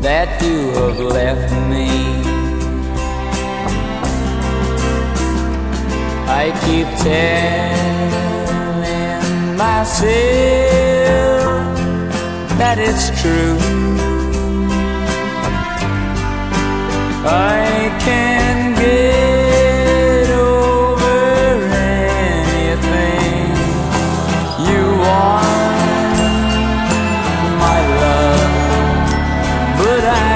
that you have left me. I keep telling myself that it's true. I can get over anything you want, my love, but I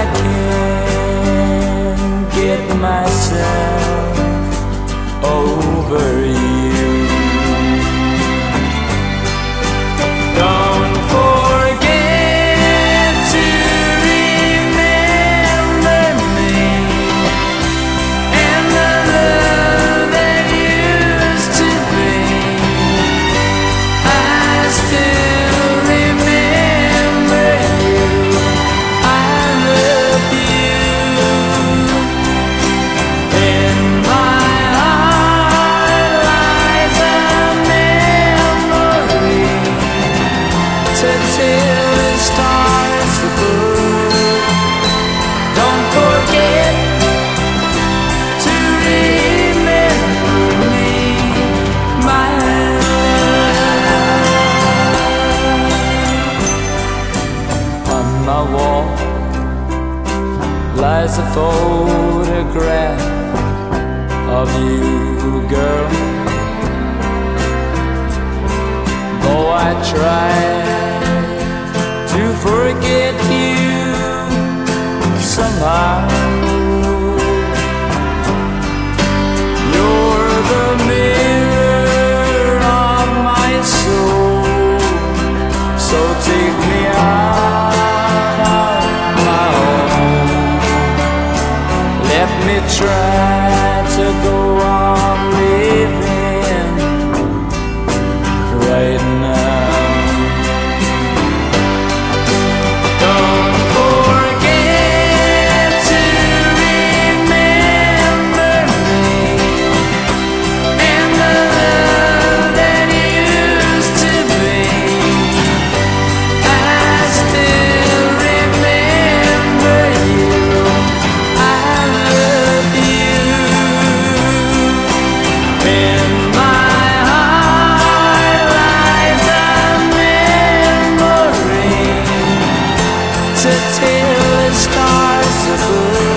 can't get myself over you. Don't forget to remember me and the love that used to be. I still remember you. I love you. In my heart lies a memory to till the stars above. Don't forget to remember me, my love. On my wall lies a photograph of you, girl. Though I try to forget you somehow, you're the mirror of my soul. So take me out of my home. Let me try to go on living right now. Don't forget to remember me and the love that used to be. I still remember you. I love you. In my heart lies a memory to till the stars above.